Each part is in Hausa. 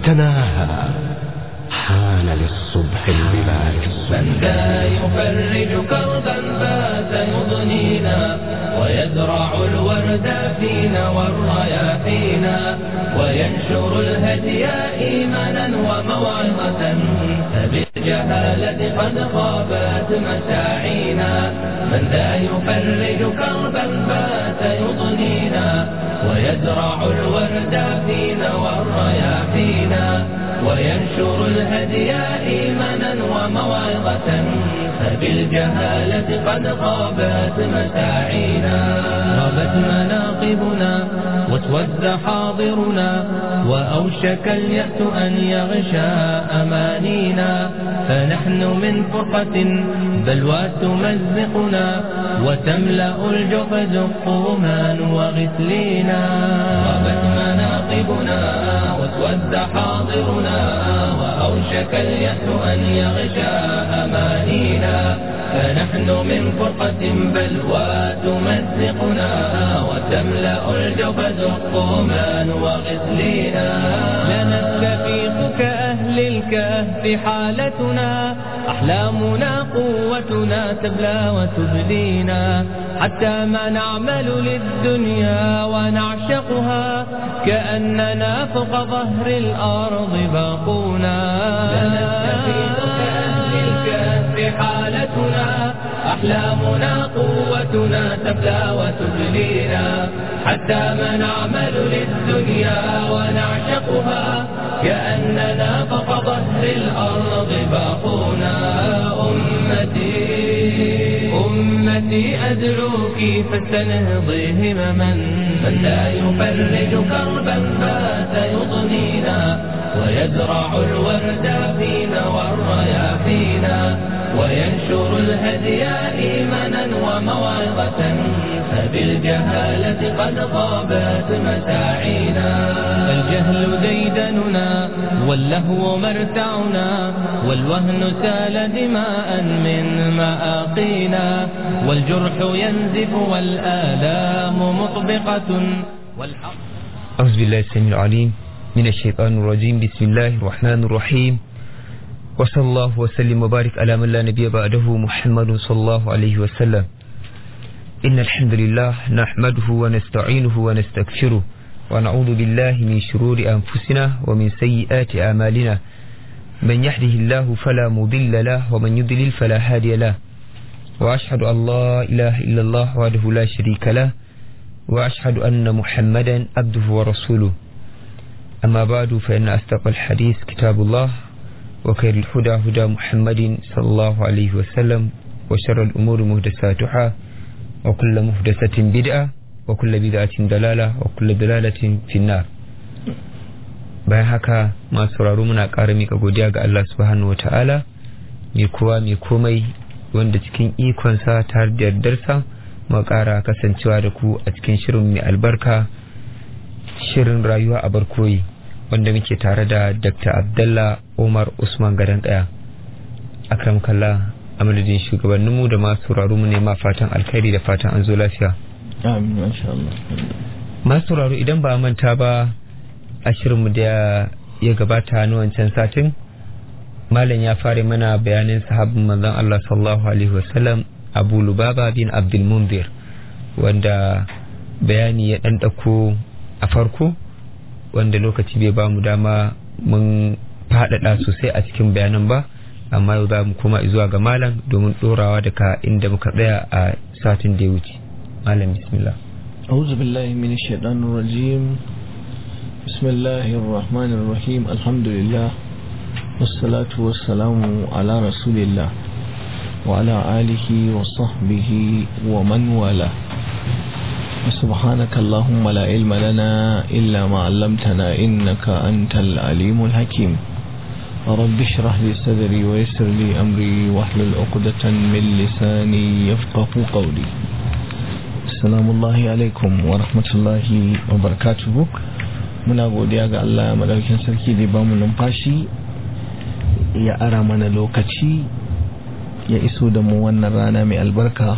تناهى حان للصبح البلاد. من ذا يفرج كربا فات يضنينا ويزرع الورد فينا والرياحينا وينشر الهدي إيمانا وموعظة فبالجهالة قد خابت مساعينا. من ذا يفرج كربا فات يضنينا ويزرع الورد فينا والرياحينا وينشر الهدي إيمانا وموعظة فبالجهالة قد غابت مساعينا. غابت مناقبنا واسود حاضرنا وأوشك اليأس أن يغشى أمانينا فنحن من فرقة بلوى تمزقنا وتملأ الجحد الطومان وغسلينا. غابت مناقبنا واسود حاضرنا وأوشك اليأس أن يغشى أمانينا فنحن من فرقة بلوى تمزقنا وتملأ الجبد الطومان وغسلينا. لا نستفيق كأهل الكهف حالتنا أحلامنا قوتنا تبلى وتبدينا حتى ما نعمل للدنيا ونعشقها كأننا فوق ظهر الأرض باقونا. لا نستفيق كأهل الكهف حالتنا أحلامنا قوتنا تبلى وتبلينا حتى ما نعمل للدنيا ونعشقها كأننا فوق ظهر الأرض باقونا. أمتي أدعوك فاستنهضي همما من لا يفرج كربا فات يضنينا ويزرع الورد فينا والرياحينا وينشر الهدي إيمانا وموعظة فبالجهالة قد غابت مساعينا. الجهل ديدننا واللهو مرتعنا والوهن سال دماء من مآقينا والجرح ينزف والآلام مطبقة والحق. أعوذ بالله السميع العليم من الشيطان الرجيم. بسم الله الرحمن الرحيم وصلى الله وسلم وبارك على من لا نبي بعده محمد صلى الله عليه وسلم. إن الحمد لله نحمده ونستعينه ونستغفره ونعوذ بالله من شرور أنفسنا ومن سيئات أعمالنا. من يهده الله فلا مضل له ومن يضلل فلا هادي له وأشهد أن لا إله إلا الله وحده لا شريك له وأشهد أن محمدا عبده ورسوله. أما بعد فإن أصدق الحديث كتاب الله وخير الهدى هدى محمد صلى الله عليه وسلم وشر الأمور محدثاتها وكل محدثة بدعة وكل بدعة ضلالة وكل ضلالة في النار. bayan haka masu sauraro muna ƙara mika godiya ga Allah subhanahu wataala mai kowa mai komai wanda cikin ikonsa tare da yardarsa mu ƙara kasancewa da ku a cikin shirin mai albarka shirin rayuwa a barkoyi wanda muke tare da Dr. Abdullah Umar Usman Gadan Kaya. Akram kallah amalin shugabanninmu da masu sauraro mu ne ma fatan alkhairi da fatan an zo lafiya. Amin masha Allah. Masu sauraro idan ba manta ba a shirinmu da ya gabata na wancan satin malam ya fara mana bayanin sahabbin manzon Allah sallallahu alaihi wasallam Abu Lubaba bin Abdul Munzir wanda bayani ya dan dauko a farko wanda lokaci bai ba mu dama mun faɗaɗa sosai a cikin bayanan ba amma yau za mu koma zuwa ga malam domin ɗorawa daga inda muka tsaya a satin da ya wuce. Malam bismillah. A'udhu billahi minash shaitanir rajim. Bismillahir rahmanir rahim. Alhamdulillah wassalatu wassalamu ala rasulillah wa ala alihi wa sahbihi wa man wala. سبحانك اللهم لا علم لنا إلا ما علمتنا إنك أنت العليم الحكيم. رب اشرح لي صدري ويسر لي أمري واحلل عقدة من لساني يفقه قولي. السلام الله عليكم ورحمة الله وبركاته. muna godiya ga Allah madaukakin sarki da ba mu numfashi ya ara mana lokaci ya iso da mu wannan rana mai albarka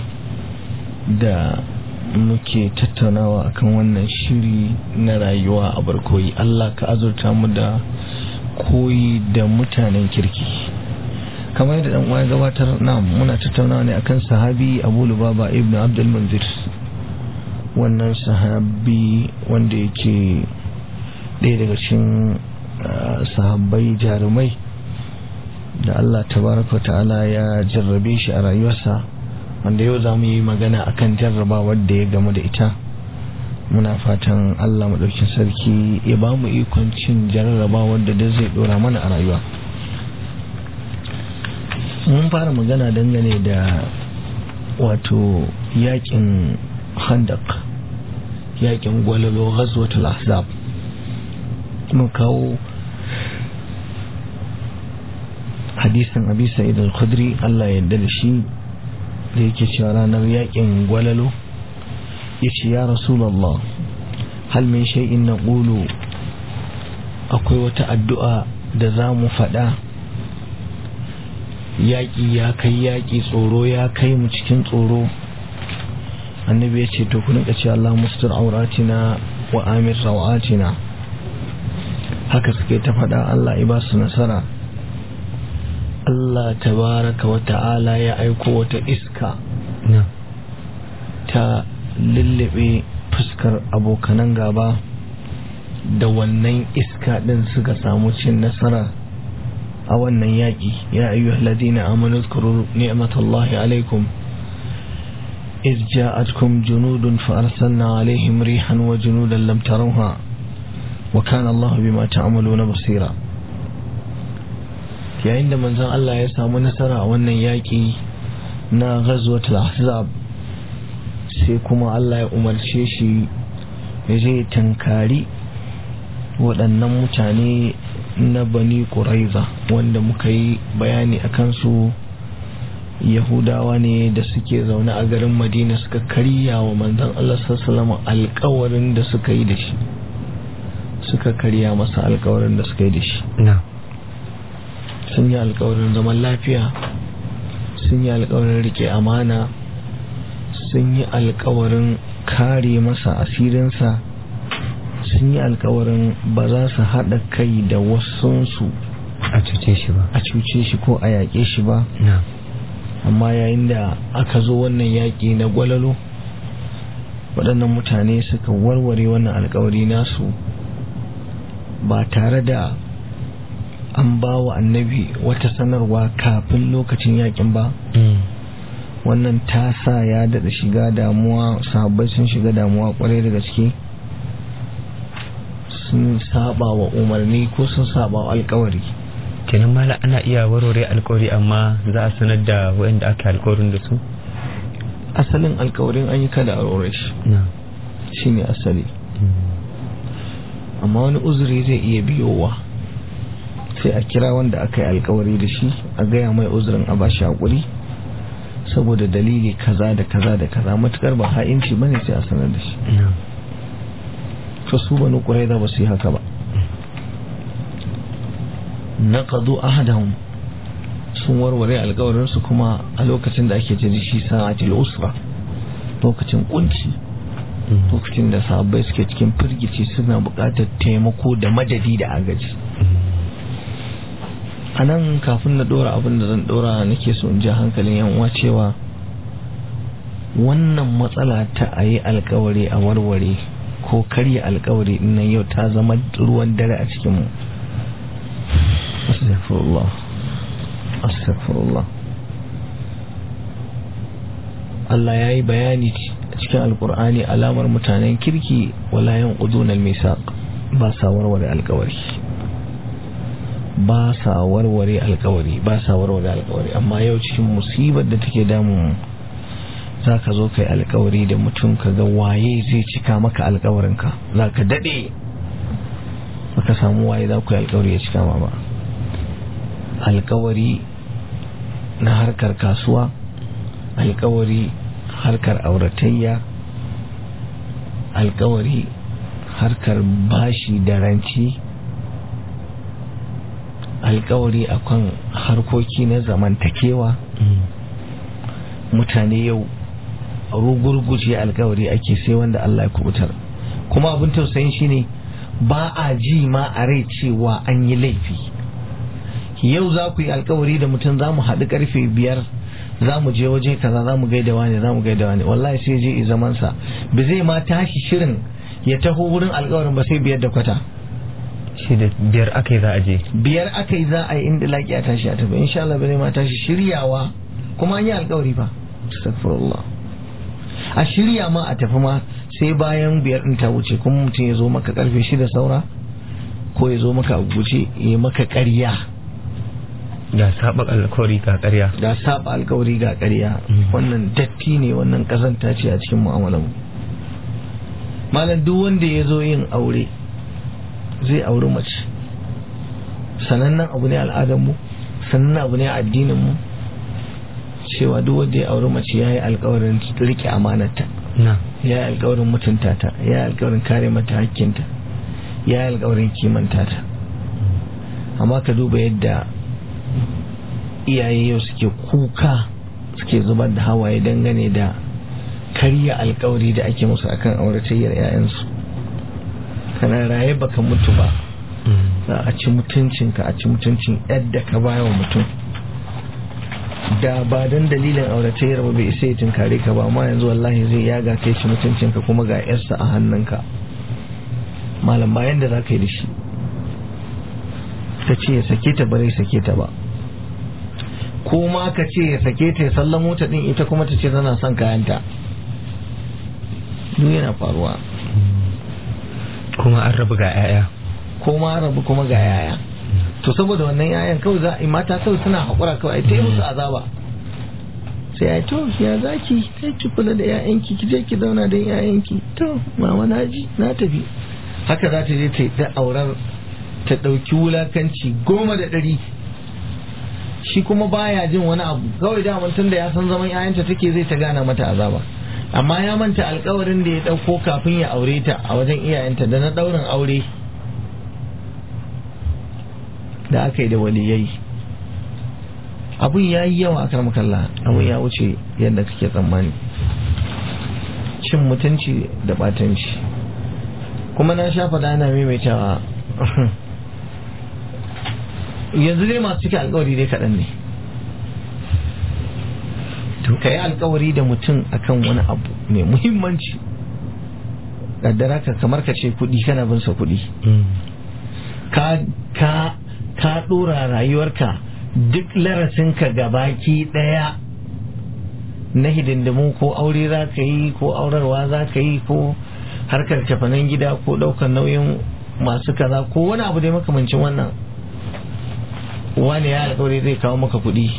da muke tattaunawa akan wannan shiri na rayuwa a barkoyi. Allah ka azurta mu da koyi da mutanen kirki. Kamar yadda dan uwa gabatar, na muna tattaunawa ne akan sahabi Abu Lubaba ibn Abdul Munzir, wannan sahabi wanda yake ɗaya daga cikin sahabbai jarumai da Allah tabaraka ta'ala ya jarrabe shi a rayuwarsa, wanda yau za mu yi magana akan jarrabawar da ya gamu da ita. Muna fatan Allah maɗaukin sarki ya ba mu ikon cin jarrabawar da zai ɗora mana a rayuwa. Mun fara magana dangane da wato yakin Khandaq, yakin Gwalalo, Ghazwatul Ahzab. Mun kawo hadisin Abi Sa'id al-Khudri, Allah ya yarda da shi, da yake cewa ranar yakin Gwalalo yace ya Rasulullah, hal min shay'in naqulu, akwai wata addu'a da za mu faɗa? Yaƙi ya kai yaƙi, tsoro ya kai mu cikin tsoro. Annabi ya ce to ku rinka ce Allah mustur auratina wa amir rawatina. Haka suke ta faɗa, Allah ya ba su nasara. Allah tabaraka wa ta'ala ya aiko wata iska ta lullube fuskar abokanan gaba, da wannan iska din suka samu cin nasara a wannan yaƙi. Ya ayyuhal ladina amanu zkuru ni'matallahi alaikum iz ja'atkum junudun fa arsalna alaihim rihan wa junudan lam tarawha wa kana Allahu bima ta'maluna basira. Yayin da manzon Allah ya samu nasara a wannan yaƙi na Ghazwatul Ahzab, sai kuma Allah ya umarce shi ya je tankari waɗannan mutane na Bani Quraiza, wanda muka yi bayani a kansu. Yahudawa ne da suke zaune a garin Madina, suka karya wa manzon Allah sallallahu alaihi wasallam alƙawarin da suka yi da shi, suka karya masa alƙawarin da suka yi da shi. Sun yi alƙawarin zaman lafiya, sun yi alƙawarin rike amana, sun yi alƙawarin kare masa asirinsa, sun yi alƙawarin ba za su haɗa kai da wasunsu a cuce shi ko a yaƙe shi ba. Amma yayin da aka zo wannan yaƙi na Gwalalo, waɗannan mutane suka warware wannan alƙawari nasu ba tare da an ba wa annabi wata sanarwa kafin lokacin yaƙin ba. Wannan ta sa ya daɗa shiga damuwa, sahabbai sun shiga damuwa ƙwarai da gaske. Sun saba wa umarni ko sun saba wa alƙawari. Kenan mala ana iya warware alƙawari amma za a sanar da waɗanda aka alƙawarin da su? Asalin alƙawarin an yi kada a warware shi, shi ne asali. Amma wani uzuri zai iya biyowa, sai a kira wanda aka yi alƙawari da shi, a gaya mai uzurin, a bashi haƙuri saboda dalili kaza da kaza da kaza, matukar ba ha'inci bane sai a sanar da shi. To su Banu Quraiza ba su yi haka ba. Naqadu ahadahum, sun warware alƙawarin su kuma a lokacin da ake jira shi sa'atul usra, lokacin kunci, lokacin da sahabbai suke cikin firgici, suna buƙatar taimako da madadi da agaji. A nan kafin na dora abin da zan dora, nake so in ji hankalin yan uwa cewa wannan matsala ta a yi alkawari a warware ko karya alkawari nan yau ta zama ruwan dare a cikin mu. Astaghfirullah. Allah ya yi bayani cikin alkur'ani alamar mutanen kirki, wala yanquduna al-misaq, ba sa warware alkawari, ba sa warware alkawari. Amma yau cikin musibar da take damun, za ka zo kai alkawari da mutum, ka ga waye zai cika maka alkawarinka, za ka daɗe baka samu waye za ku yi alkawari ya cika ma ba. Alkawari na harkar kasuwa, alkawari harkar auratayya, alkawari harkar bashi da ranci, alkawari akan harkoki na zamantakewa. Mutane yau rugurguje alkawari ake, sai wanda Allah ya kubutar. Kuma abin tausayin shine ba a ji ma a rai cewa an yi laifi. Yau za ku yi alkawari da mutum za mu haɗu karfe 5 za mu je waje kaza za mu gaida wani wallahi sai je zamansa ba zai ma tashi shirin ya taho wurin alkawarin ba sai 5:15. shi da 5 aka yi za a je 5 aka yi za a yi inda laki a tashi a tafi insha Allah ba zai ma tashi shiryawa kuma an yi alkawari fa astaghfirullah a shirya ma a tafi ma sai bayan 5 din ta wuce kuma mutum ya zo maka karfe 6 saura ko ya zo maka a guje ya maka ƙarya ga saba alkawari ga ƙarya wannan datti ne, wannan kazanta ce a cikin mu'amalar mu. Malam duk wanda ya zo yin aure zai auri mace, sanannen abu ne al'adar mu, sanannen abu ne addinin mu, cewa duk wanda ya auri mace ya yi alkawarin rike amanarta, ya yi alkawarin mutunta ta, ya yi alkawarin kare mata hakkinta, ya yi alkawarin kimanta ta. Amma ka duba yadda iyaye yau suke kuka, suke zubar da hawaye dangane da karya alkawari da ake musu akan auratayyar 'ya'yansu. Kana raye baka mutu ba, za a ci mutuncinka, a ci mutuncin yadda ka baya wa mutum. Da ba don dalilin auratayyar ba bai isa ya tunkare ka ba, amma yanzu wallahi zai yaga kai ci mutuncinka kuma ga yarsa a hannunka. Malam bayan da za ka yi da shi, ka ce ya sake ta bare sake ta ba, ko ma ka ce ya sake ta ya sallamo ta din ita kuma ta ce tana son kayanta. Duk yana faruwa. Kuma an rabu ga 'ya'ya. To saboda wannan 'ya'yan kawai za a yi mata kawai suna haƙura kawai ta yi musu azaba. Sai ya to ya zaki sai ki kula da 'ya'yanki, ki je ki zauna da 'ya'yanki. To mama na ji na tafi. Haka za ta je ta aurar, ta ɗauki wulakanci 10/100. Shi kuma baya jin wani abu, kawai da tun da ya san zaman 'ya'yanta take zai ta gana mata azaba. Amma ya manta alkawarin da ya ɗauko kafin ya aure ta a wajen iyayenta da na ɗaurin aure da aka yi da waliyai. Abun ya yi yawa a karmakalla, abun ya wuce yadda kake tsammani. Cin mutunci da ɓatanci. Kuma na sha faɗa ana maimaitawa yanzu dai masu cika alkawari dai kaɗan ne. Ka yi alkawari da mutum akan wani abu mai muhimmanci, kaddara ka kamar ka ce kuɗi, kana bin sa kuɗi, ka ɗora rayuwarka duk larasinka gabaki ɗaya na hidindimu, ko aure za ka yi, ko aurarwa za ka yi, ko harkar tafanen gida, ko ɗaukar nauyin masu kaza, ko wani abu dai makamancin wannan. Wani ya alkawari zai kawo maka kuɗi,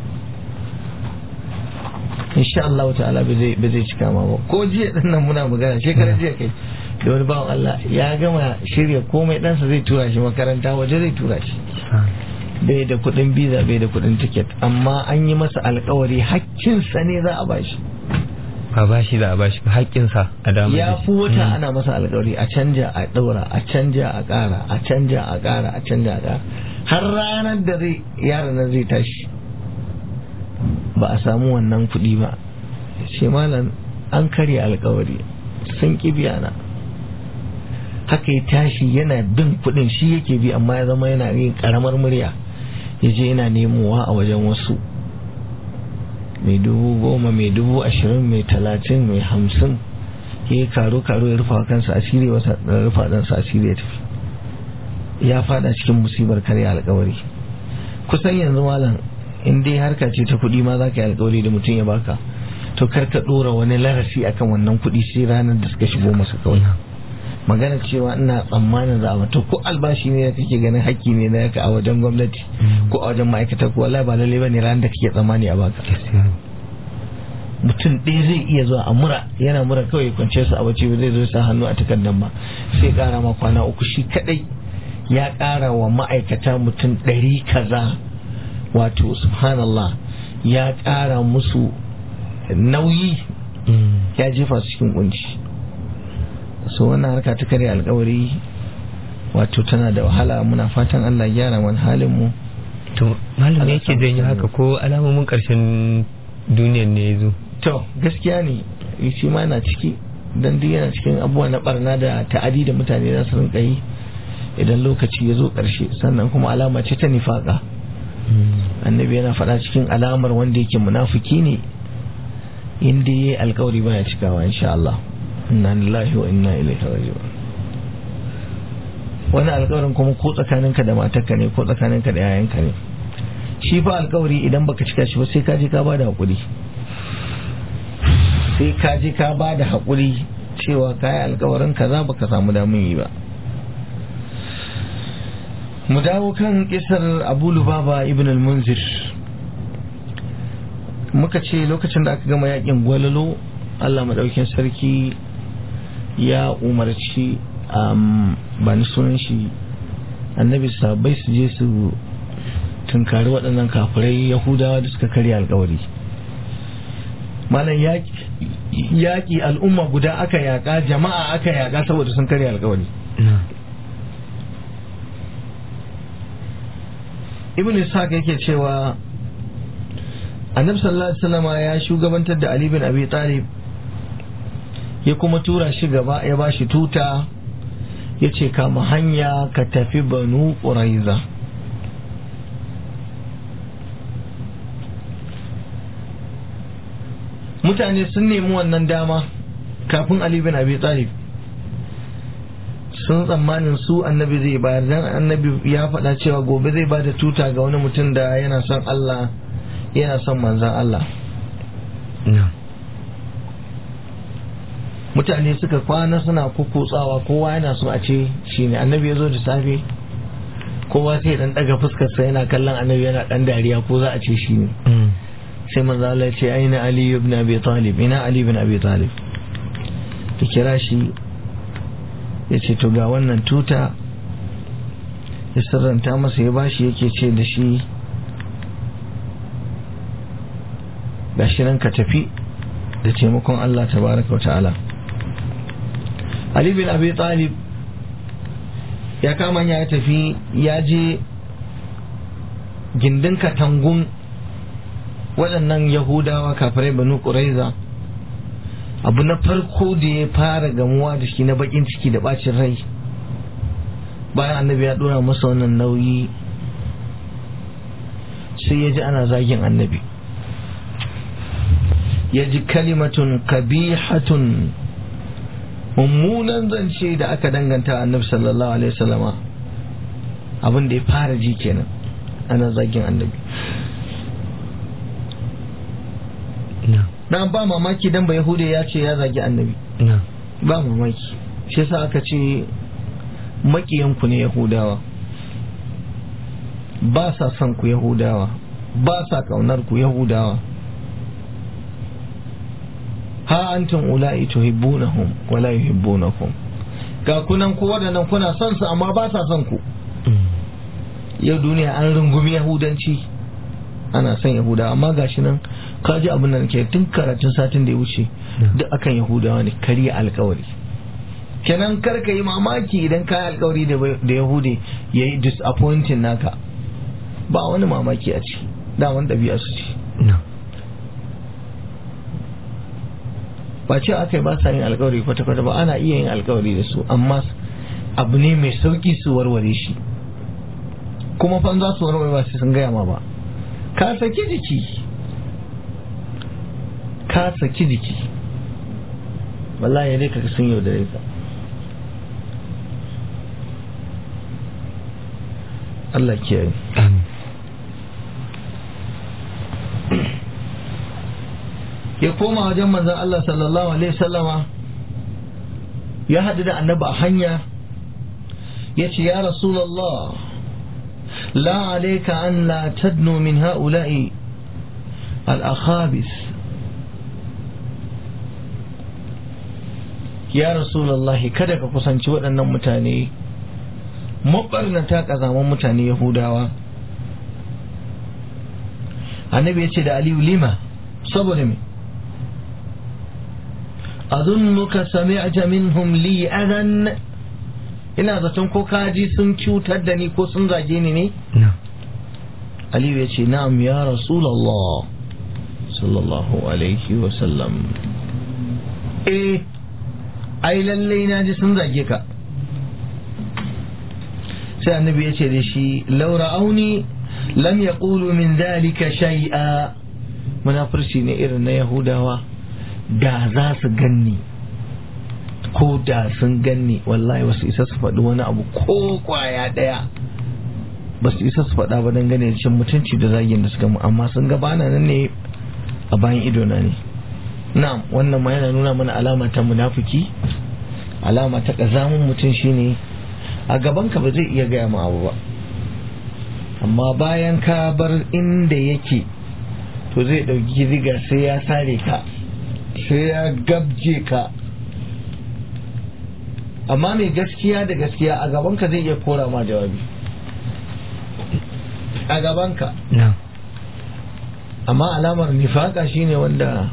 insha Allah ta'ala ba zai cika ma ba. Ko jiya din nan muna magana, shekarar jiya kai da wani bawan Allah ya gama shirya komai, ɗansa zai tura shi makaranta, waje zai tura shi, bai da kuɗin biza, bai da kuɗin tiket, amma an yi masa alkawari hakkinsa ne za a bashi. Ba bashi za a bashi ba, hakkinsa a damar ya fi wata ana masa alkawari, a canja a ɗaura, a canja a ƙara, a canja a ƙara, a canja a ƙara, har ranar da yaron nan zai tashi ba a samu wannan kuɗi ba. Ce malam an karya alkawari, sun ƙi biya na. Haka ya tashi yana bin kuɗin, shi yake bi, amma ya zama yana yin ƙaramar murya, ya je yana nemowa a wajen wasu, mai 10,000, mai 20,000, mai 30, mai 50, ya yi karo ya rufa kansa asiri, wata rufa ɗansa asiri ya tafi. Ya fada cikin musibar karya alkawari. Kusan yanzu malam in dai harka ce ta kuɗi ma za ka yi alkawari da mutum ya baka, to kar ka ɗora wani larasi akan wannan kuɗi sai ranar da suka shigo masa kawai. Magana cewa ina tsammanin za a mata, ko albashi ne da kake ganin haƙƙi ne na yaka a wajen gwamnati ko a wajen ma'aikata, ko wallahi ba lalle bane ranar da kake tsammani a baka. Mutum ɗaya zai iya zuwa a mura, yana mura kawai ya kwance su a wace, ba zai zo sa hannu a takardar ba, sai ƙara ma kwana 3 shi kadai ya ƙara wa ma'aikata mutum 100 kaza. Wato subhanallah, ya ƙara musu nauyi, ya jefa su cikin kunci. So wannan harka ta karya alkawari wato tana da wahala. Muna fatan Allah ya gyara mana halin mu. To malam yake janyo haka, ko alamomin ƙarshen duniyar ne yazo? To gaskiya ne, shi ma na ciki, dan duk yana cikin abubuwa na barna da ta'adi da mutane za su rinka yi. idan lokaci ya zo ƙarshe. Sannan kuma alama ce ta nifaka. Annabi yana faɗa cikin alamar wanda yake munafiki ne inda yayi alƙawari baya cikawa insha Allah. Inna lillahi wa inna ilaihi raji'un. Wani alƙawarin kuma ko tsakaninka da matarka ne ko tsakaninka da yayanka ne. Shi fa alƙawari idan baka cika shi ba sai ka je ka bada hakuri. Sai ka je ka bada hakuri cewa kai alƙawarin kaza baka samu damun yi ba. Mu dawo kan kisar Abu Lubaba ibn al-Munzir. Muka ce lokacin da aka gama yakin Gwalalo, Allah madaukakin sarki ya umarci ba ni sunan shi annabi sahabbai su je su tunkari waɗannan kafirai Yahudawa da suka karya alkawari. Malam yaƙi al'umma guda aka yaƙa, jama'a aka yaƙa saboda sun karya alkawari. Ibn Ishaq yake cewa annabi sallallahu alaihi wasallam ya shugabantar da Ali bin Abi Talib, ya kuma tura shi gaba, ya bashi tuta, ya ce kama hanya ka tafi Banu Quraiza. Mutane sun nemi wannan dama kafin Ali bin Abi Talib, sun tsammanin su annabi zai bayar, dan annabi ya faɗa cewa gobe zai ba da tuta ga wani mutum da yana son Allah, yana son manzan Allah. Mutane suka kwana suna kukutsawa, kowa yana so a ce shi ne. Annabi ya zo da safe, kowa sai dan daga fuskarsa yana kallon annabi yana dan dariya ko za a ce shi ne. Sai manzo Allah ya ce aina Ali ibn Abi Talib, ina Ali ibn Abi Talib. Ta kira shi ya ce to ga wannan tuta, ya sirranta masa ya bashi, yake ce da shi gashi nan ka tafi da taimakon Allah tabaraka wa ta'ala. Ali bin Abi Talib ya kama ya tafi, ya je gindin katangun waɗannan Yahudawa kafirai Banu Quraiza. Abu na farko da ya fara gamuwa da shi na bakin ciki da bacin rai bayan annabi ya dora masa wannan nauyi, sai ya ji ana zagin annabi, ya ji kalimatun kabihatun, mummunan zance da aka danganta annabi sallallahu alaihi wasallama. Abin da ya fara ji kenan, ana zagin annabi. Na ba mamaki dan ba Yahude ya ce ya zagi annabi, ba mamaki. Shi yasa aka ce makiyanku ne Yahudawa, ba sa son ku Yahudawa, ba sa kaunar ku Yahudawa. Ha antum ula'i tuhibbunahum wa la yuhibbunakum, ga kunan ku wadannan kuna son su amma ba sa son ku. Yau duniya an rungumi Yahudanci, ana son Yahudawa, amma gashi nan kaji abin nan ke tun karatun satin da ya wuce duk akan Yahudawa ne, kariya alkawari. Kenan karka yi mamaki idan ka yi alkawari da Yahudi ya yi disappointing naka, ba wani mamaki a ciki, da wani ɗabi'a su ce. Ba ce aka yi ba sa yin alkawari kwata-kwata ba, ana iya yin alkawari da su, amma abu ne mai sauki su warware shi. Kuma fa za su warware ba sai sun gaya ma ba. Ka saki jiki, ka saki jiki, wallahi dai ka sun yaudare ka. Allah kiyaye. Ya koma wajen manzon Allah sallallahu alaihi wasallama, ya haɗu da annabi a hanya, ya ce ya Rasulallah, la alaika an la tadnu min ha'ula'i al-akhabis. Ya Rasulallah, kada ka kusanci waɗannan mutane mabarnata, kazaman mutane Yahudawa. Annabi ya ce da Aliyu, lima, saboda me? Azunnuka sami'ta minhum li adan, ina zaton ko kaji sun cutar da ni ko sun zage ni ne? Aliyu ya ce na'am ya Rasulullah sallallahu alaihi wa sallam. Ai lallai na ji sun zage ka. sai annabi ya ce da shi law ra'auni lam yaqulu min dhalika shay'a. Munafurci ne irin na Yahudawa, da za su ganni ko da sun ganni wallahi wasu isa su faɗi wani abu ko kwaya ɗaya, ba su isa su faɗa ba dangane da cin mutunci da zagin da suka mu, amma sun ga bana nan ne a bayan idona ne. Na'am, wannan ma yana nuna mana alama ta munafiki, alama ta ƙazamin mutum shine a gabanka ba zai iya gaya ma abu ba, amma bayan ka bar inda yake to zai ɗauki riga sai ya sare ka, sai ya gabje ka. Amma mai gaskiya da gaskiya a gabanka zai iya kora ma jawabi a gabanka. Amma alamar nifaka shine wanda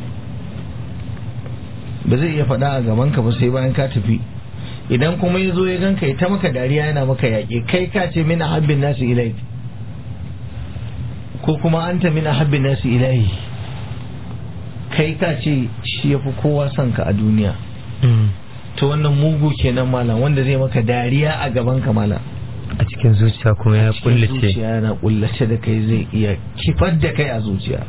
ba zai iya faɗa a gabanka ba sai bayan ka tafi. Idan kuma ya zo ya ganka ya ta maka dariya yana maka yaƙi, kai ka ce min ahabbin nasu ilai, ko kuma anta min ahabbin nasu ilai, kai ka ce shi ya fi kowa son ka a duniya. To wannan mugu kenan malam, wanda zai maka dariya a gaban ka malam, a cikin zuciya kuma ya kullace, zuciya yana kullace da kai, zai iya kifar da kai a zuciya.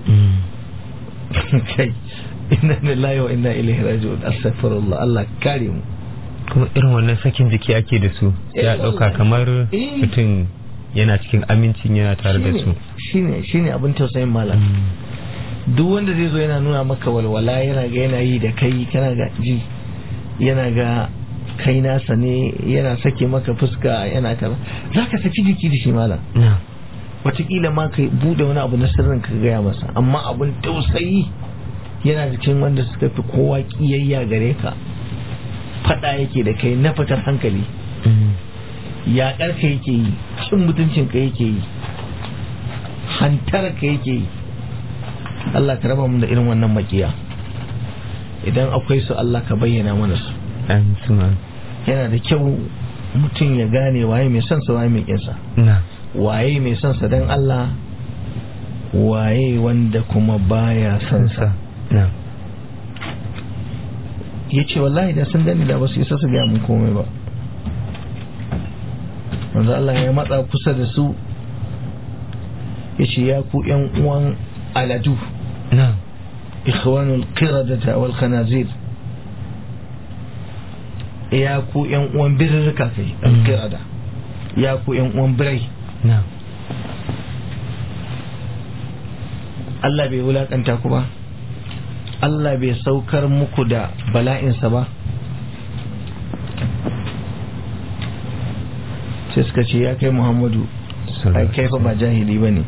Kai inna lillahi wa inna ilaihi raji'un. Astaghfirullah, Allah kare mu. Kuma irin wannan sakin jiki ake da su, ya dauka kamar mutum yana cikin amincin yana tare da su. Shine abin tausayin malam. Duk wanda zai zo yana nuna maka walwala, yana ga yana yi da kai, kana ga ji, yana ga kai nasa ne, yana sake maka fuska, yana kaza, za ka saki jiki da shi malam. Wataƙila ma ka bude wani abu na sirrin ka gaya masa, amma abin tausayi yana jikin wanda suka fi kowa kiyayya gare ka, fada yake da kai na fitar hankali, yaƙar ka yake yi, cin mutuncin ka yake yi, hantar ka yake yi. Allah ka raba mu da irin wannan makiya. Idan akwai su Allah ka bayyana mana su. Yana da kyau mutum ya gane waye mai son sa, waye mai kinsa, waye mai son sa dan Allah, waye wanda kuma baya son sa. Yace wallahi da sun gani da ba su isa su gaya mun komai ba. Manzo Allah ya matsa kusa da su, yace ya ku yan uwan aladu, ikhwanul qiradata wal khanazir, ya ku yan uwan birrika, kai al-qirada, ya ku yan uwan birai. Allah bai wulakanta ku ba, Allah bai saukar muku da bala'insa ba. Sai suka ce ya kai Muhammadu, ai kai fa ba jahili bane,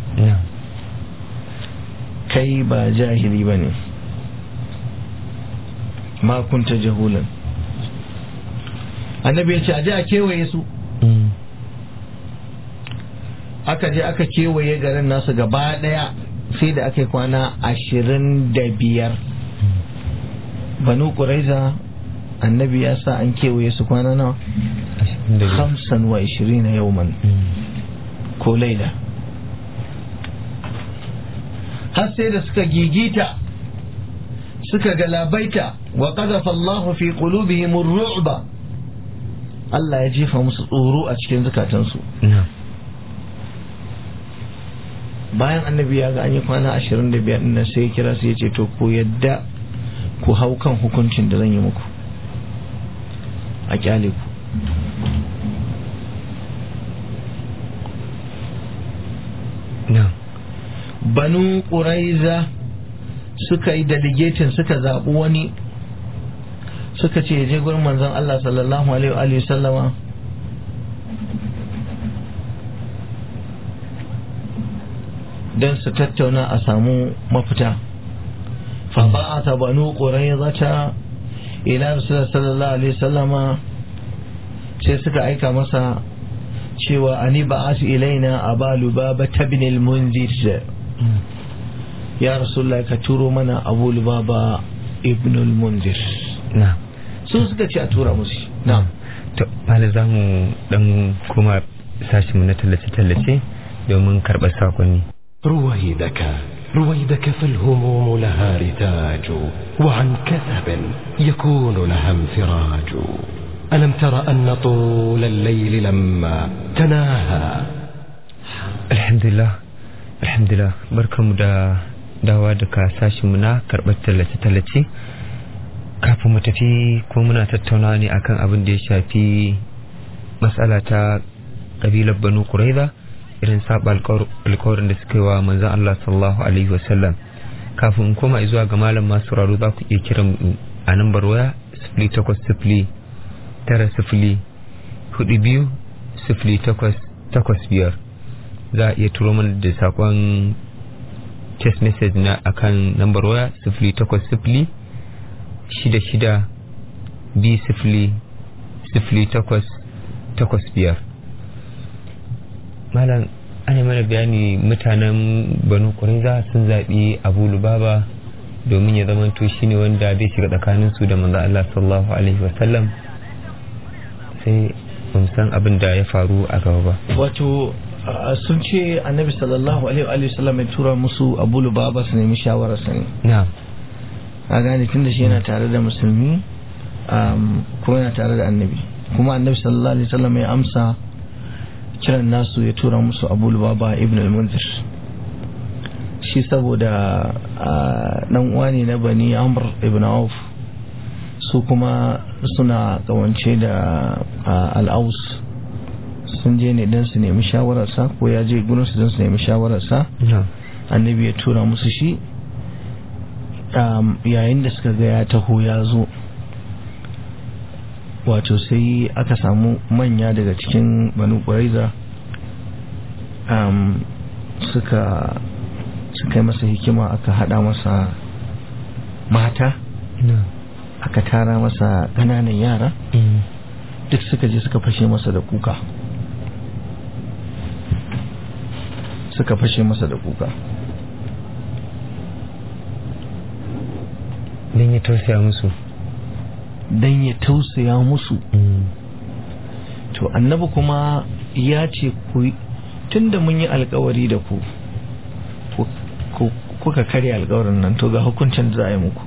kai ba jahili bane, ma kunta jahulan. Annabi ya ce aje a kewaye su. Aka je aka kewaye garin nasu gaba daya, sai da aka yi kwana 25. Banu Quraiza annabi ya sa an kewaye su kwana nawa? 25 yawman ko laila. har sai da suka gigita suka galabaita wa qadhafa Allahu fi qulubihim ar-ru'ba, Allah ya jefa musu tsoro a cikin zukatansu. Bayan annabi ya ga an yi kwana 25 din nan sai ya kira su ya ce to ku yadda ku hau kan hukuncin da zan yi muku a kyale ku. Banu Quraiza suka yi delegating, suka zaɓi wani, suka ce je gurin manzon Allah sallallahu alaihi wa sallama don su tattauna a samu mafita. fa ba'atha banu quraizata ila rasul sallallahu alaihi wa sallama, sai suka aika masa cewa ani ba'as ilaina aba lubaba ibn al-munzir, ya rasulullah ka turo mana abu lubaba ibn al-munzir. Sun suka ce a tura musu. Na'am. To bala zamu dan kuma sashi mu na tallace domin karɓar sakonni. رويدك فالهموم لها رتاج وعن كثب يكون لها انفراج. ألم تر أن طول الليل لما تناهى. Alhamdulillah barkamu da dawa daga sashinmu na karɓar tallace-tallace. Kafin mu tafi ko muna tattauna ne akan abin da ya shafi matsala ta ƙabilar Banu Qurayza, irin saba alƙawarin da suka yi wa manzon Allah sallallahu alaihi wasallam. Kafin in koma zuwa ga malam masu sauraro, za ku iya kiran a nambar waya 0809420885. za a iya turo mana da sakon text message na akan nambar waya 0800-66-20-08-85. malam ana mana bayani mutanen Banu Qurayza sun zaɓi Abu Lubaba domin ya zamanto shine wanda bai shiga tsakaninsu da manzo Allah sallallahu alaihi wasallam, sai mun san abin da ya faru a gaba ba. Wato sun ce annabi sallallahu alaihi wasallam ya tura musu Abu Lubaba su nemi shawarar sa ne. Na'am. A gane tunda shi yana tare da musulmi kuma yana tare da annabi, kuma annabi sallallahu alaihi wasallam ya amsa kiran nasu ya tura musu Abu Lubaba ibn al-Munzir. Shi saboda dan uwa ne na Bani Amr ibn Auf, su kuma suna kawance da al-Aus, sun je ne don su nemi shawararsa, ko ya je gurinsu don su nemi shawararsa. Annabi ya tura musu shi. Yayin da suka ga ya taho ya zo, wato sai aka samu manya daga cikin Banu Qurayza suka yi masa hikima, aka hada masa mata, aka tara masa ƙananan yara, duk suka je suka fashe masa da kuka. don ya tausaya musu. To annabi kuma ya ce tunda mun yi alkawari da ku kuka karya alkawarin nan, to ga hukuncin da za a yi muku.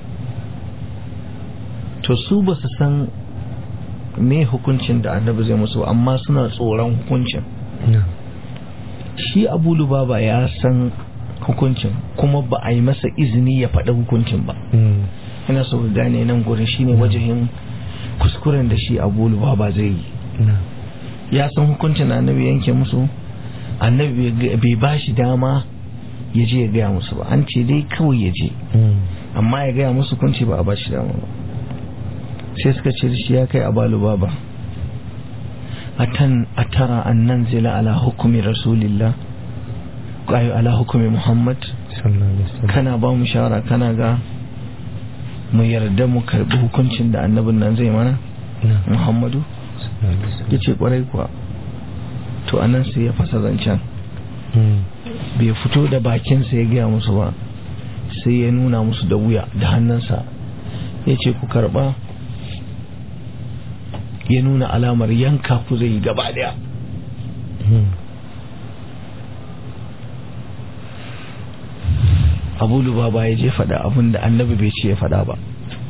To su ba su san me hukuncin da annabi zai musu, amma suna tsoron hukuncin. Shi Abu Lubaba ya san hukuncin, kuma ba a yi masa izini ya faɗi hukuncin ba. Ina so ka gane nan gurin shine wajahin kuskuren da shi Abu Lubaba zai yi. Ya san hukuncin da annabi yanke musu, annabi bai ba shi dama ya je ya gaya musu ba, an ce dai kawai ya je, amma ya gaya musu hukunci ba a ba shi dama ba. Sai suka ce shi ya kai Abu Lubaba, atara an nanzila ala hukumi rasulillah, qayu ala hukumi Muhammad, kana ba mu shawara, kana ga mu yarda mu karbi hukuncin da annabin nan zai mana Muhammadu? Yace kwarai kuwa. To anan sai ya fasa zancen, bai fito da bakinsa ya gaya musu ba, sai ya nuna musu da wuya da hannunsa, yace ku karba. Ya nuna alamar yanka ku zai yi gaba daya. Abu Lubaba ya je faɗa abin da annabi bai ce ya faɗa ba.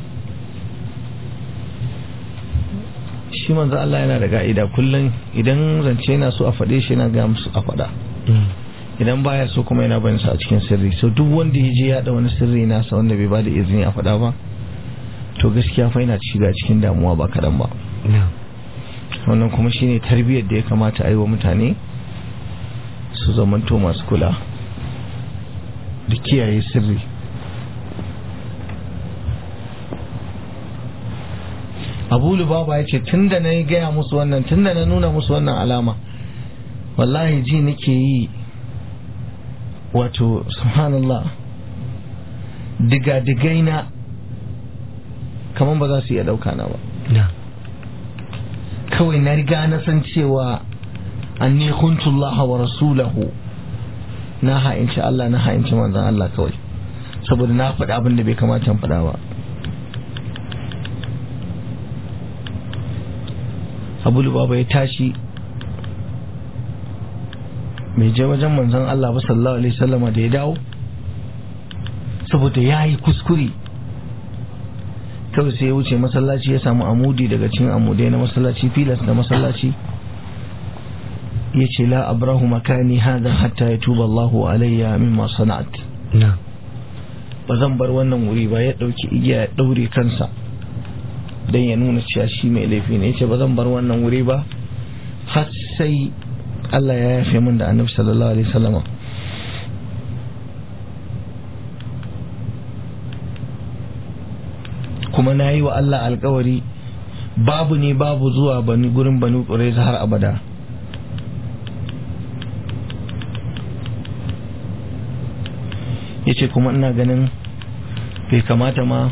Shi manzo Allah yana da ka'ida, kullum idan zance yana so a faɗe shi yana ga musu a faɗa, idan baya so kuma yana barin sa a cikin sirri. So duk wanda ya je ya da wani sirri nasa wanda bai ba da izini a faɗa ba, to gaskiya fa yana shiga cikin damuwa ba kaɗan ba. Wannan kuma shine tarbiyyar da ya kamata a yi wa mutane, su zamanto masu kula da kiyaye sirri. Abu Lubaba ya ce tunda na gaya musu wannan, tunda na nuna musu wannan alama, wallahi ji nake yi, wato subhanallah, diga-digai na kaman ba za su iya dauka na ba. Kawai na riga na san cewa anni kuntu Allah wa rasulahu, na ha'inci Allah, na ha'inci manzon Allah kawai, saboda na faɗi abin da bai kamata in faɗa ba. Abu Lubaba ya tashi, mai je wajen manzon Allah ba sallallahu alaihi wasallam, da ya dawo saboda ya yi kuskure. kawai sai ya wuce masallaci ya samu amudi daga cikin amudai na masallaci, filas da masallaci, ya ce la abrahu makani hada hatta ya tuba Allahu alayya mimma sana'at. Ba zan bar wannan wuri ba. Ya ɗauki igiya ya ɗaure kansa don ya nuna cewa shi mai laifi ne. Ya ce ba zan bar wannan wuri ba har sai Allah ya yafe min da Annabi sallallahu alaihi wasallam. kuma na yi wa Allah alkawari babu ne babu zuwa gurin Banu Qurayza har abada. yace kuma ina ganin bai kamata ma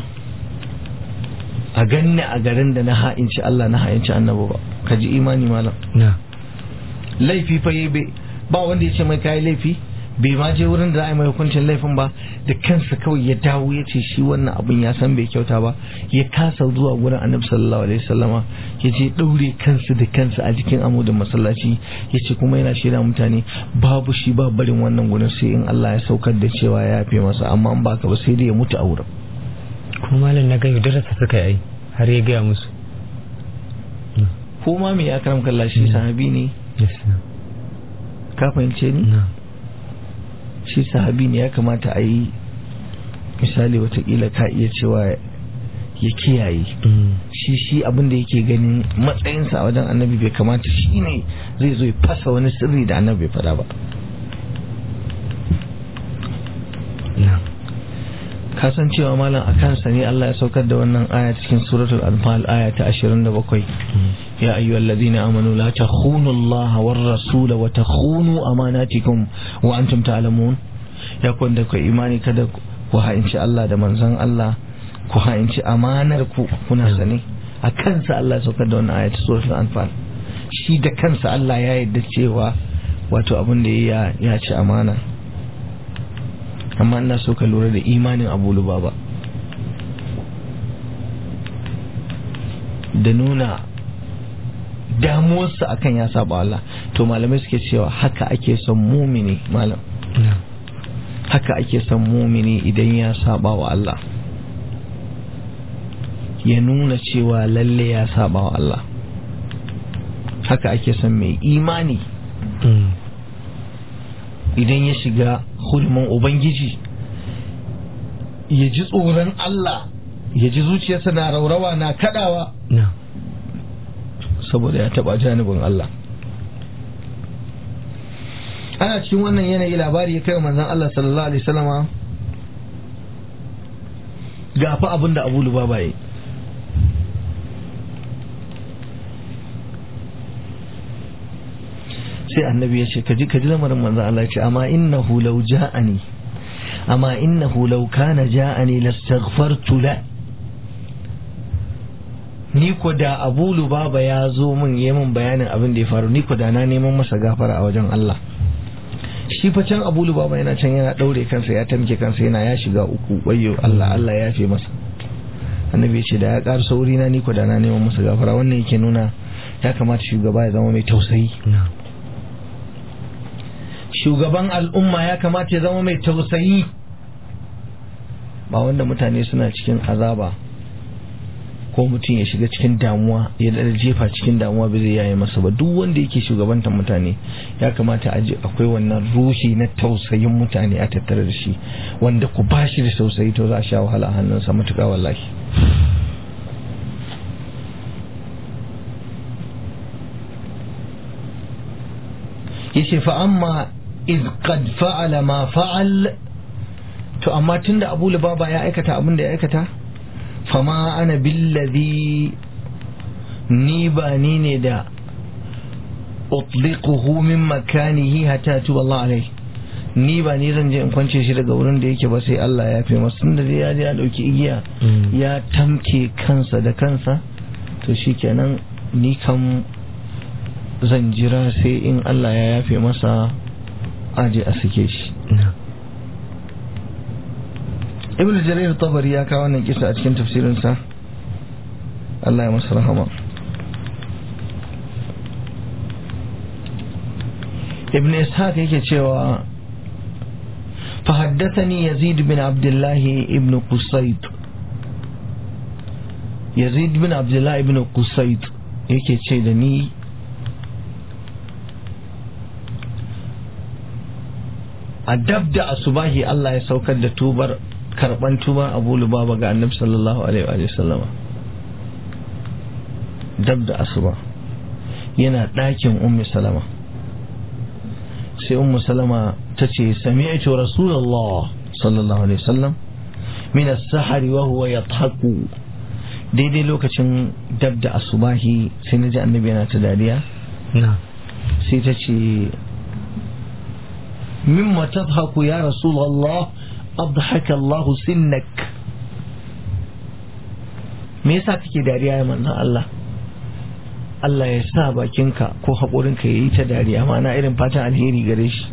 a ganni a garin da na ha'inci Allah na ha'inci annabi ba. Ka ji imani malam. Laifi fa ba wanda ya ce mai kayi laifi, bai ma je wurin da za a yi mai hukuncin laifin ba, da kansa kawai ya dawo ya ce shi wannan abin ya san bai kyauta ba, ya kasa zuwa wurin annabi sallallahu alaihi wasallama, ya je daure kansa da kansa a jikin amudin masallaci, ya ce kuma yana shaida mutane babu shi ba barin wannan gurin sai in Allah ya saukar da cewa ya yafe masa, amma an baka ba sai dai ya mutu a wurin. kuma malam na ga yaudararsa suka yi har ya gaya musu. ko ma me ya karam kalla shi sahabi ne, ka fahimce ni? shi sahabi ne, ya kamata a yi misali watakila ka iya cewa ya kiyaye shi abin da yake ganin matsayinsa a wajen annabi bai kamata shi ne zai zo ya fasa wani sirri da annabi bai fada ba. kasan cewa malam a kansa ne Allah ya saukar da wannan aya cikin suratul anfal aya ta 27, ya ayyuhallazina amanu la takhunu Allah war rasul wa takhunu amanatikum wa antum ta'lamun. ya kwanda ku imani kada ku ha'inci Allah da manzon Allah, ku ha'inci amanar ku kuna sane. a kansa Allah ya saukar da wannan aya ta suratul anfal. shi da kansa Allah ya yarda cewa wato abin da ya ci amana. amma ina so ka lura da imanin Abu Lubaba da nuna damuwarsa akan ya saba Allah. to malamai suke cewa haka ake son mumini malam, haka ake son mumini idan ya saba wa Allah, ya nuna cewa lalle ya saba wa Allah. haka ake son mai imani idan ya shiga hulman Ubangiji ya ji tsoron Allah, ya ji zuciyarsa na raurawa na kadawa saboda ya taba janibin Allah. ana cikin wannan yanayi labari ya kai manzon Allah sallallahu alaihi wasallama ga fa abin da Abu Lubaba yi. sai annabi ya ce kaji lamarin manzo Allah ya ce amma innahu law kana ja'ani lastaghfartu la. ni ko da Abu Lubaba ya zo min yayin min bayanin abin da ya faru, ni ko da na neman masa gafara a wajen Allah. shi fa can Abu Lubaba yana can yana daure kansa, ya tamke kansa, yana ya shiga uku, wayyo Allah ya yafe masa. annabi ya ce da ya ƙara sauri na, ni ko da na neman masa gafara. wannan yake nuna ya kamata shugaba ya zama mai tausayi. shugaban al'umma ya kamata ya zama mai tausayi, ba wanda mutane suna cikin azaba ko mutum ya shiga cikin damuwa ya jefa cikin damuwa bai zai yaye masa ba. duk wanda yake shugabantar mutane ya kamata a ji akwai wannan ruhi na tausayin mutane a tattare da shi, wanda ku bashi da tausayi to za a sha wahala a hannunsa matuƙa wallahi. yace fa amma iz qad fa'ala ma fa'al, to amma tunda Abu Lubaba ya aikata abin da ya aikata, fama ana billadhi, ni ba ni ne da utliquhu min makanihi hatta tuba Allah alaihi, ni ba ni zan je in kwance shi daga wurin da yake ba sai Allah ya fi masa. tunda dai ya je ya dauki igiya ya tamke kansa da kansa, to shikenan ni kam zan jira sai in Allah ya yafe masa aje a sake shi. Ibn Jarir Tabari ya kawo wannan kisa a cikin tafsirinsa, Allah ya masa rahama. Ibn Ishaq yake cewa فحدثني يزيد بن عبد الله ابن قصيد Yazid bin Abdullah ibn Qusayd yake ce da ni a dab da asubahi Allah ya saukar da karban tubar Abu Lubaba ga Annabi sallallahu alaihi wa sallama. Dab da asuba yana ɗakin Ummu Salama, sai Ummu Salama ta ce sami'tu Rasulullah sallallahu alaihi wasallam min as-sahari wa huwa yadhaku. Daidai lokacin dab da asubahi sai naji Annabi yana ta dariya, sai ta ce mimma tadhaku ya Rasulullah adhaka Allah sinnak. Me yasa kake dariya ya manzon Allah? Allah ya sa bakinka ko haƙorinka ya yi ta dariya, ma'ana irin fatan alheri gare shi.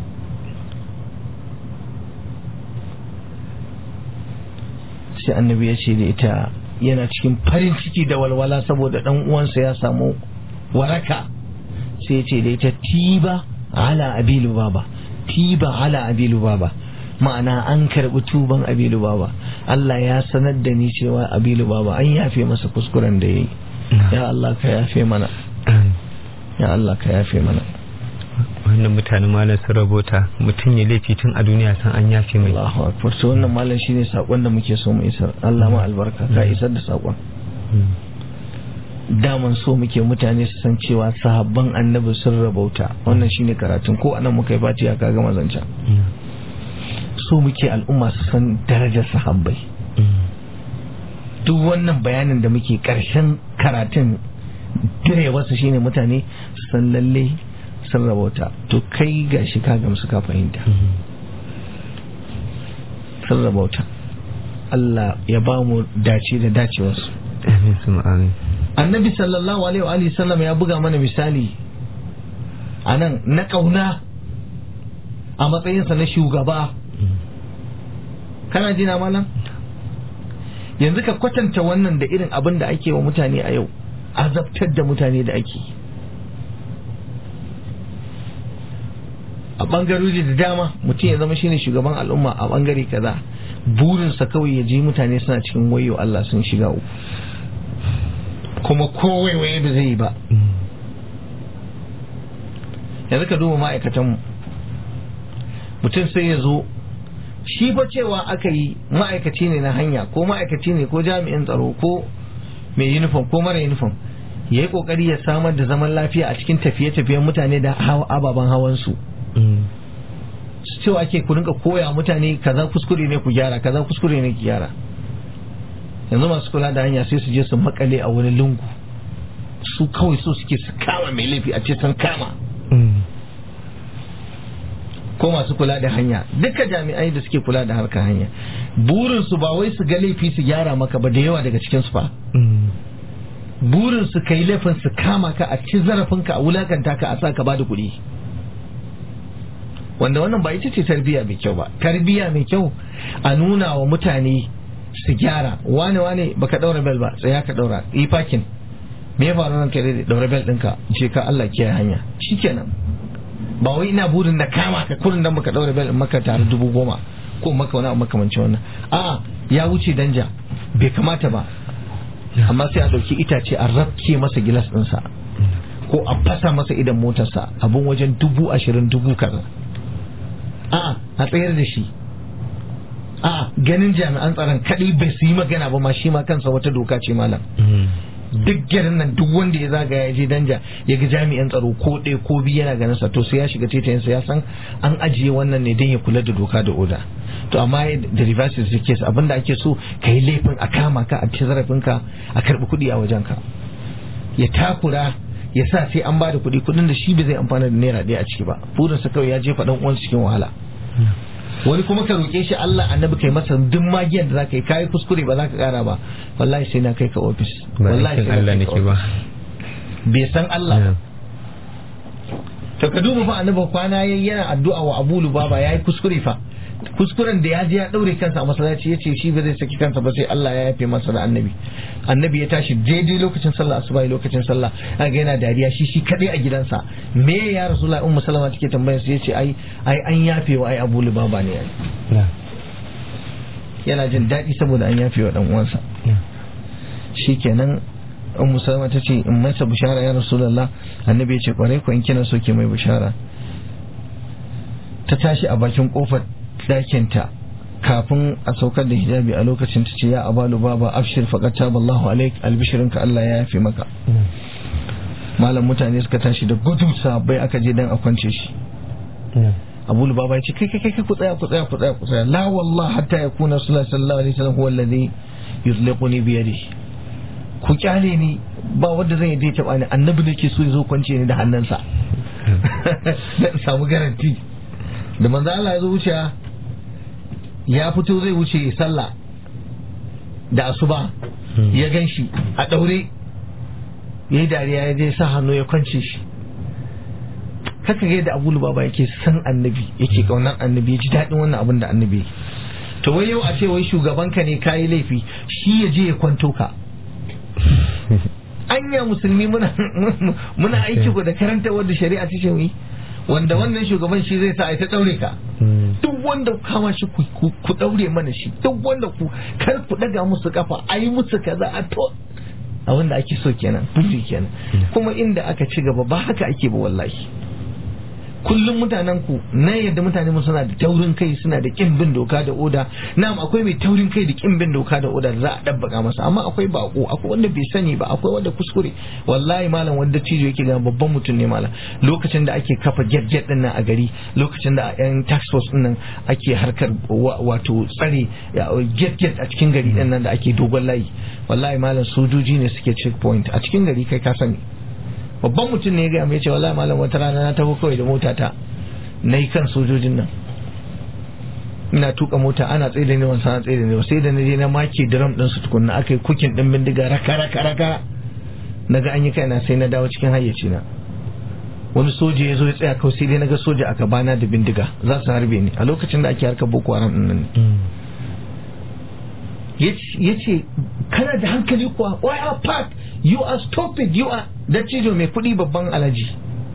Sai Annabi ya ce da ita yana cikin farin ciki da walwala saboda ɗan uwansa ya samu waraka, sai ya ce da ita tiba ala Abi Lubaba, tiba ala Abi Lubaba, ma'ana an karɓi tuban Abi Lubaba. Allah ya sanar da ni cewa Abi Lubaba an yafe masa kuskuren da ya yi. Ya Allah ka yafe mana, ya Allah ka yafe mana. Wannan mutane malam sun rabota mutum ya laifi tun a duniya san an yafe mai. Allahu akbar. To wannan malam shine sakon da muke so mu isar. Allah ma albarka ka isar da sakon. Daman so muke mutane su san cewa sahabban Annabi sun rabauta. Wannan shine karatun ko anan muka yi fatiha ka gama zanca. So muke al'umma su san darajar sahabbai. Duk wannan bayanin da muke karshen karatun direwarsa shine mutane su san lalle sun rabauta. To kai gashi ka gamsu ka fahimta sun rabauta. Allah ya ba mu dace da dacewarsu. Annabi sallallahu alaihi wa sallam ya buga mana misali a nan na kauna a matsayinsa na shugaba. Kana jina malam? Yanzu ka kwatanta wannan da irin abin da ake wa mutane a yau, azabtar da mutane da ake a bangarori da dama. Mutum ya zama shine shugaban al'umma a bangare kaza, burinsa kawai ya ji mutane suna cikin wayo Allah sun shiga uku, kuma kowai waye ba zai yi ba. Yanzu ka duba ma'aikatanmu, mutum sai ya zo shi fa cewa aka yi ma'aikaci ne na hanya ko ma'aikaci ne ko jami'in tsaro ko mai uniform ko mara uniform, ya yi kokari ya samar da zaman lafiya a cikin tafiye-tafiyen mutane da ababen hawansu. Cewa ake ku rinka koya mutane kaza kuskure ne ku gyara, kaza kuskure ne ki gyara. Yanzu masu kula da hanya sai su je su makale a wani lungu, su kawai so suke su kama mai laifi a ce sun kama. Ko masu kula da hanya, duka jami'ai da suke kula da harkar hanya, burinsu ba wai su ga laifi su gyara maka ba, da yawa daga cikinsu fa burinsu ka yi laifin su kama ka, a ci zarafinka, a wulakanta ka, a sa ka ba da kuɗi. Wanda wannan ba ita ce tarbiyya mai kyau ba. Tarbiyya mai kyau a nuna wa mutane su gyara. Wane baka daura bel ba, tsaya ka daura, yi fakin. Me ya faru ranka da daura bel ɗinka, je ka Allah kiyaye hanya, shikenan. Ba wai ina burin na kama ka kurin dan baka daura bel in maka tare 10,000 ko maka wani abu makamancin wannan. A'a, ya wuce danja, bai kamata ba. Amma sai a dauki itace a rabke masa gilas ɗinsa ko a fasa masa idan motarsa, abun wajen 20,000 kaza. A'a, a tsayar da shi. A'a, ganin jami'an tsaron kadai bai su yi magana ba ma, shi ma kansa wata doka ce malam. Duk garin nan duk wanda ya zagaya ya je danja ya ga jami'an tsaro ko ɗaya ko biyu yana ganin sa, to sai ya shiga tetayensa, ya san an ajiye wannan ne don ya kula da doka da oda. To amma da reverse is the case, abinda ake so ka yi laifin a kama ka, a ci zarafinka, a karɓi kuɗi a wajenka, ya takura, ya sa sai an bada kuɗin da shi bai zai amfana da naira ɗaya a ciki ba. Burinsa kawai ya jefa ɗan uwansa cikin wahala. Wani kuma ka roƙe shi Allah annabi kai masa duk magiyar da zaka yi, kai kuskure ba za ka ƙara ba, wallahi sai na kai ka ofis. Wallahi sai Allah nake ba, bai san Allah ba. To ka duba fa annabi kwana yayi yana addu'a wa Abu Lubaba, yayi kuskure fa, kuskuren da ya je ya daure kansa a masallaci, yace shi ba zai saki kansa ba sai Allah ya yafe masa da annabi ya tashi daidai lokacin sallah asuba, lokacin sallah ga yana dariya shi kadai a gidansa. Me ya Rasulullah, ummu Salama take tambayar sa, yace ai an yafe wa Abu Lubaba ne yana jin daɗi saboda an yafe wa dan uwansa. shikenan Ummu Salama ta ce in masa bishara ya Rasulullah, annabi ya ce kwarai ko in kina so ke mai bishara. Ta tashi a bakin kofar ɗakinta kafin a saukar da hijabi a lokacin ta ce ya Abalu Baba abshir faqad taballahu alaik, albishirinka Allah ya yafe maka. Malam mutane suka tashi da gudu sabai aka je dan a kwance shi. Abu Lubaba ya ce kai ku tsaya la wallah hatta yakuna sallallahu alaihi wasallam huwa alladhi yuzliquni bi yadihi, ku kyale ni ba wanda zai yi taba ni, annabi nake so ya zo kwance ni da hannunsa dan samu garanti. Da manzo Allah ya zo wuce ya fito zai wuce sallah da asuba ya ganshi a daure yayi dariya ya je sa hannu ya kwance shi. Haka ga yadda Abu Lubaba yake san annabi, yake kaunar annabi, ya ji daɗin wannan abin da annabi. To wai yau a ce wai shugabanka ne kayi laifi, shi ya je ya kwanto ka. Anya musulmi muna aiki ko da karanta wanda shari'a ta ce mu yi, wanda wannan shugaban shi zai sa ai ta daure ka. Duk wanda ku kama shi ku daure mana shi, duk wanda ku kar ku daga musu kafa, ayi musu kaza a to abin da ake so kenan, buri kenan. Kuma inda aka ci gaba ba haka ake ba wallahi. Kullum mutanen ku na yadda mutane mu suna da taurin kai, suna da kin bin doka da oda. Na'am akwai mai taurin kai da kin bin doka da oda da za a dabbaka masa, amma akwai bako, akwai wanda bai sani ba, akwai wanda kuskure. Wallahi malam wanda cijo yake ga babban mutum ne malam. Lokacin da ake kafa get din nan a gari, lokacin da yan tax force din nan ake harkar wato tsare get a cikin gari din nan da ake dogon layi, wallahi malam sojoji ne suke checkpoint a cikin gari, kai ka sani. Babban mutum ne ya gaya mai ce wallahi malam wata rana na tafi kawai da motata na yi kan sojojin nan, ina tuka mota ana tsaye da ni wani sana tsaye da ni, sai da na je na make drum din su tukunna aka yi kukin din bindiga raka na ga an yi kaina sai na dawo cikin hayyaci na. Wani soja ya zo ya tsaya kawai sai dai na ga soja a gabana da bindiga za su harbe ni a lokacin da ake harkar Boko Haram din nan. Ya ce kana da hankali kuwa, why are park, you are stupid, you are da cijo mai kuɗi babban alaji.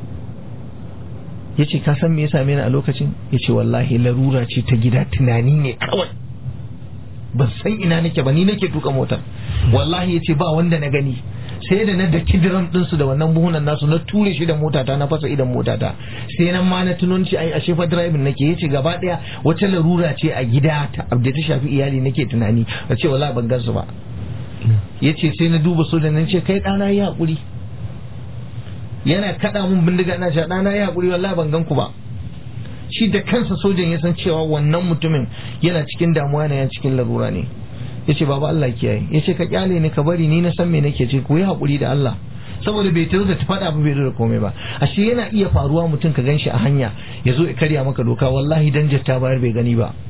Ya ce ka san me ya same ni a lokacin? Ya ce wallahi larura ce ta gida, tunani ne kawai, ban san ina nake ba, ni nake tuka motar. Wallahi ya ce ba wanda na gani, sai da na da kidiram ɗinsu da wannan buhunan nasu na ture shi da motata, na fasa idan motata, sai nan ma na tunanci ai ashe fa driving nake. Ya ce gaba ɗaya wata larura ce a gida da ta shafi iyali nake tunani. Ya ce wallahi ban gansu ba. Ya ce sai na duba sojan nan ce kai ɗana ya haƙuri, yana kaɗa mun bindiga ina ce ɗana ya haƙuri wallahi ban gan ku ba. Shi da kansa sojan ya san cewa wannan mutumin yana cikin damuwa, yana cikin larura ne. Ya ce baba Allah kiyaye, ya ce ka kyale ni ka bari ni na san me nake ce, ku yi haƙuri da Allah. Saboda bai tazo da ta faɗa ba, bai da komai ba. Ashe yana iya faruwa mutum ka ganshi a hanya ya zo ya karya maka doka, wallahi dan jatta bayar bai gani ba.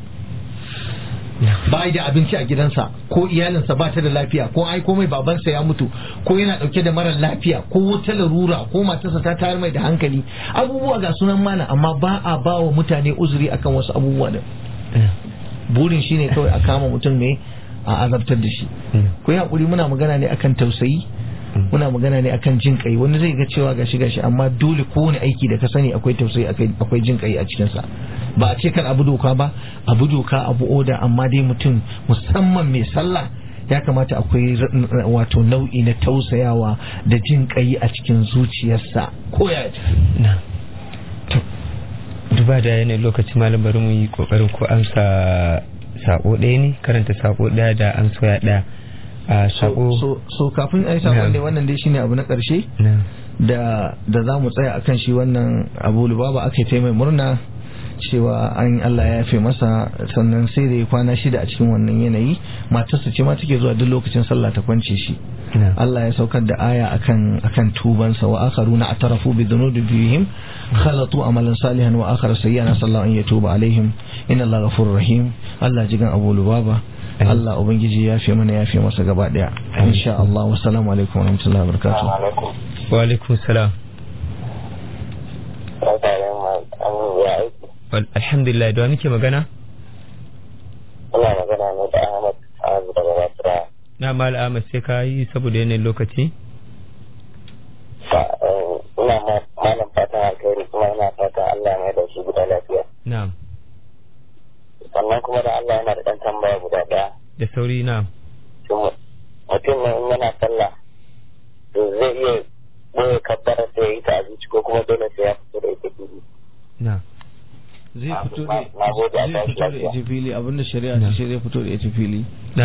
Ba da abinci a gidansa, ko iyalinsa ba ta da lafiya, ko ai komai babansa ya mutu, ko yana dauke da marar lafiya, ko wata larura, ko matarsa ta tayar mai da hankali, abubuwa ga sunan mana, amma ba a ba wa mutane uzuri akan wasu abubuwa da burin shine kawai a kama mutum ne a azabtar da shi. Ku yi hakuri, muna magana ne akan tausayi, muna magana ne akan jin kai. Wani zai ga cewa gashi amma dole kowane aiki da ka sani akwai tausayi, akwai jin kai a cikinsa. Ba a ce kan abu doka ba, abu doka abu oda, amma dai mutum musamman mai sallah ya kamata akwai wato nau'i na tausayawa da jin kai a cikin zuciyarsa ko ya duba da yanayin lokaci malam, bari mu yi kokarin ko amsa sako ɗaya ne, karanta sako ɗaya da amsa ɗaya. So kafin ai sakon dai wannan dai shine abu na ƙarshe da za mu tsaya akan shi. Wannan Abu Lubaba aka yi mai murna cewa an Allah ya yafe masa, sannan sai da ya kwana 6 a cikin wannan yanayi. Matarsa ce ma take zuwa duk lokacin sallah ta kwance shi. Allah ya saukar da aya akan tubansa, wa akharuna atarafu bi dhunubihim khalatu amalan salihan wa akhar sayyi'an sallallahu an yatuba alaihim inna Allah ghafurur rahim. Allah jigan Abu Lubaba, Allah ubangiji ya fi mana, ya fi masa gaba daya insha Allah. Wassalamu alaikum wa rahmatullahi wa barakatuh. Wa alaikum salam. Alhamdulillah, da muke magana? Ina magana ne da Ahmad Azu daga Basra. Na mal Ahmad, sai ka yi saboda yanayin lokaci? Ina malam fatan alkhairi, kuma ina fatan Allah mai da shi guda lafiya. Na'am. Sannan kuma da Allah yana da ɗan tambaya guda ɗaya. Da sauri. Na'am. mutum in yana sallah to zai iya boye kabbara sai ya yi ta a zuci ko kuma dole sai ya fito da ita fili. Zai fito da ita fili abinda shari'a ta ce zai fito da ita fili.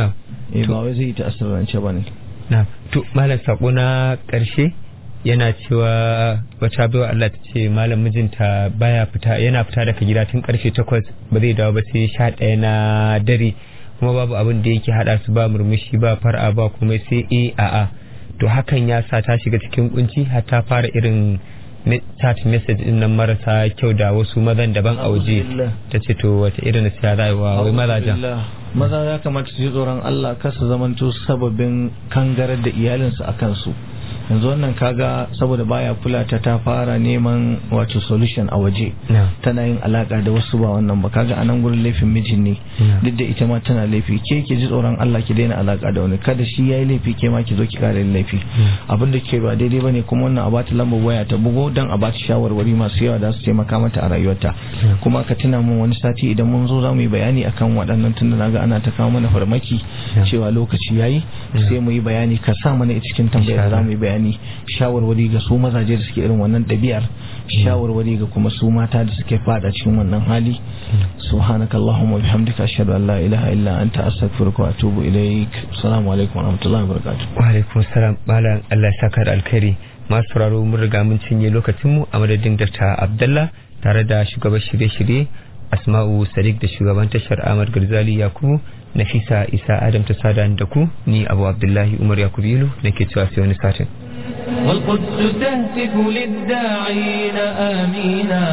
Ba wai zai yi ta asirrance ba ne. To malam sako na karshe yana cewa wata baiwa Allah ta ce malam mijinta yana fita daga gida tun karfe 8 ba zai dawo ba sai 11 na dare kuma babu abin da yake hada su ba murmushi ba far'a ba kuma sai a'a to hakan ya sa ta shiga cikin kunci har ta fara irin chat message din nan marasa kyau da wasu mazan daban a waje ta ce to wata irin nasiha za wa wai maza ya kamata su ji tsoron Allah kar su zamanto sababin kangarar da iyalinsu a kansu. Yanzu wannan kaga saboda baya kula ta fara neman wato solution a waje tana yin alaka da wasu ba wannan ba kaga anan gurin laifin mijin ne duk da ita ma tana laifi ke ji tsoron Allah ki daina alaka da wani kada shi yayi laifi ke ma ki zo ki kare laifi abin da ke ba daidai bane kuma wannan a bata lambar waya ta bugo dan a bata shawarwari masu yawa da su taimaka mata a rayuwarta kuma ka tuna mun wani sati idan mun zo zamu yi bayani akan waɗannan tunda naga ana ta kawo mana farmaki cewa lokaci yayi sai mu yi bayani ka sa mana cikin tambayar da zamu yi bayani shawarwari ga su mazaje da suke irin wannan ɗabi'ar shawarwari ga kuma su mata da suke fada cikin wannan hali subhanakallahumma bihamdika ashhadu an la ilaha illa anta astaghfiruka wa atubu ilaik assalamu alaikum wa rahmatullahi wa barakatuh wa alaikum assalam malam Allah ya saka da alkhairi masu sauraro mun riga mun cinye lokacin mu a madadin Dr. Abdullah tare da shugaban shirye-shirye Asma'u Sadiq da shugaban tashar Ahmad Garzali Yakubu Nafisa Isa Adam ta sada da ku ni Abu Abdullahi Umar Yakubilu nake cewa sai wani satin والقدس تهتف للداعين آمينا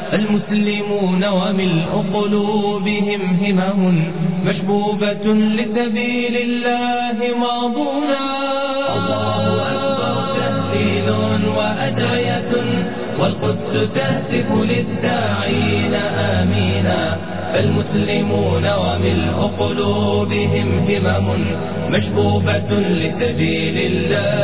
المسلمون وملء قلوبهم همم مشبوبة لسبيل الله ماضونا الله أكبر تهليل وأدعية والقدس تهتف للداعين آمينا فالمسلمون وملء قلوبهم همم مشبوبة لسبيل الله